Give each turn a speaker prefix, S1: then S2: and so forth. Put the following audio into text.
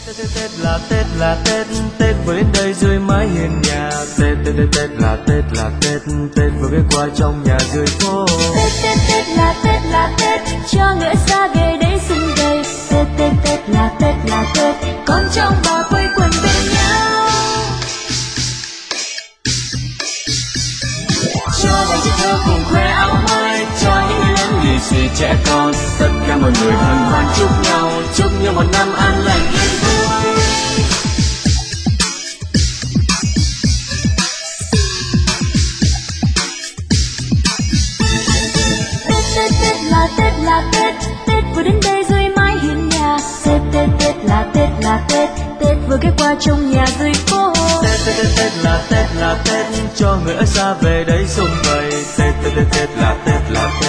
S1: Tết là Tết là Tết, Tết vừa đến đây dưới mái hiên nhà. Tết Tết Tết Tết là Tết là Tết, Tết vừa ghé qua trong nhà dưới phố.
S2: Tết Tết Tết là Tết, cho người xa về đây xung vầy. Tết Tết Tết là Tết, con trong bà quây quần bên nhau.
S1: Cho bạn trẻ thơ cùng khoe áo mới, cho những người lớn lì xì trẻ con, tất cả mọi người hân hoan chúc nhau một năm an lành yên vui.
S2: Tết Tết là Tết, Tết vừa đến đây dưới mái hiên nhà. Tết Tết Tết là Tết, Tết vừa ghé qua trong nhà dưới phố.
S1: Tết Tết Tết Tết là Tết, cho người ở xa về đây xung vầy. Tết Tết Tết Tết là Tết